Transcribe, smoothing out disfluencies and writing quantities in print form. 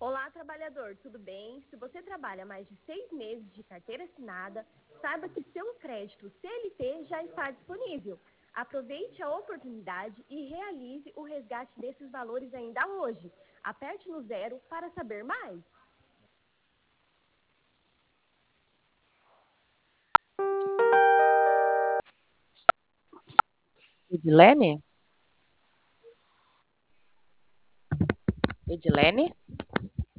Olá, trabalhador, tudo bem? Se você trabalha mais de 6 meses de carteira assinada, saiba que seu crédito CLT já está disponível. Aproveite a oportunidade e realize o resgate desses valores ainda hoje. Aperte no zero para saber mais. Edilene? Edilene?